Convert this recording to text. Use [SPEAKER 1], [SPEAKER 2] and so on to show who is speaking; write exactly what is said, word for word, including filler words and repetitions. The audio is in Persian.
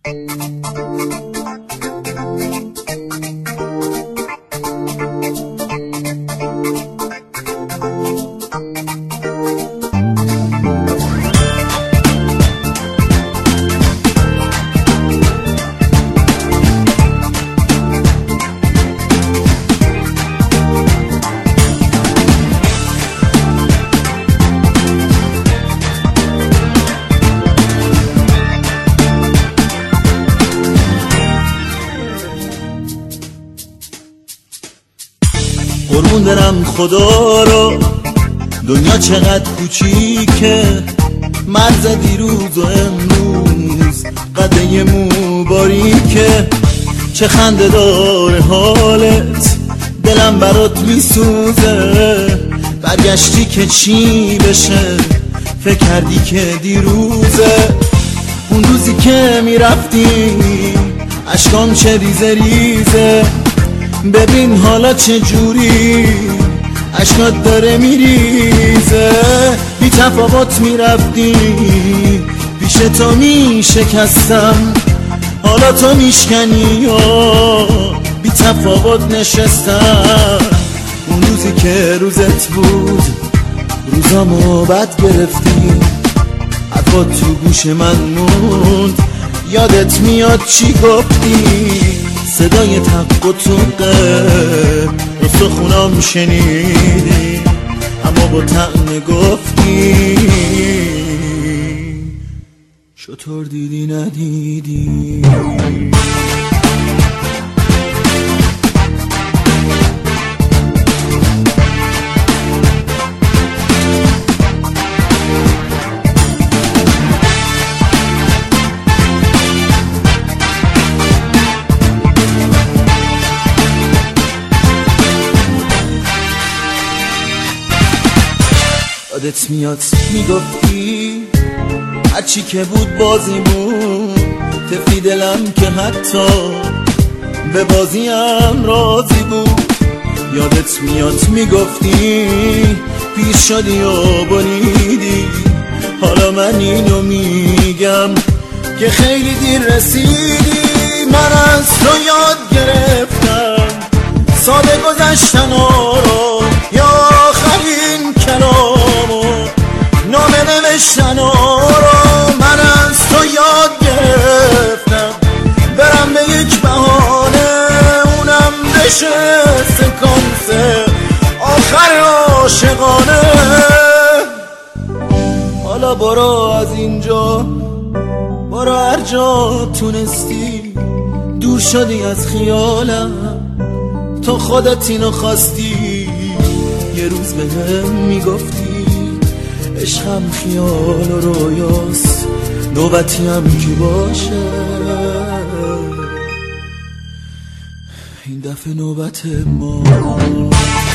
[SPEAKER 1] قربون برم خدا رو، دنیا چقدر کوچیکه، مرز دیروز و امروز قده مو باریکه. چه خنده داره حالت، دلم برات میسوزه، برگشتی که چی بشه، فکر کردی که دیروزه. اون روزی که میرفتی اشکام چه ریزه ریزه، ببین حالا چه جوری اشکات داره میریزه. بی تفاوت میرفتی پیش تو میشکستم، حالا تو میشکنی یا بی تفاوت نشستم. اون روزی که روزت بود روزامو بد گرفتی، حرفات تو گوش من موند، یادت میاد چی گفتی؟ صدای تق و توقه استخونام شنیدی، اما با طعم گفتی شطور دیدی ندیدی. یادت میاد میگفتی هرچی که بود بازی بود، تفی دلم که حتی به بازیم راضی بود. یادت میاد میگفتی پیر شدی و بریدی، حالا من اینو میگم که خیلی دیر رسیدی. من از تو یاد گرفتم ساده گذشتن رو، یا آخرین کلامو نامه نوشتن رو. من از تو یاد گرفتم برم به یک بهانه، اونم بشه سکانس آخر عاشقانه. حالا برو از اینجا، برو هر جا تونستی، دور شدی از خیالم، تو خودت اینو خواستی. یه روز به هم میگفتی عشقم خیال و رویاست، نوبتی هم که باشه، این دفعه نوبت ما.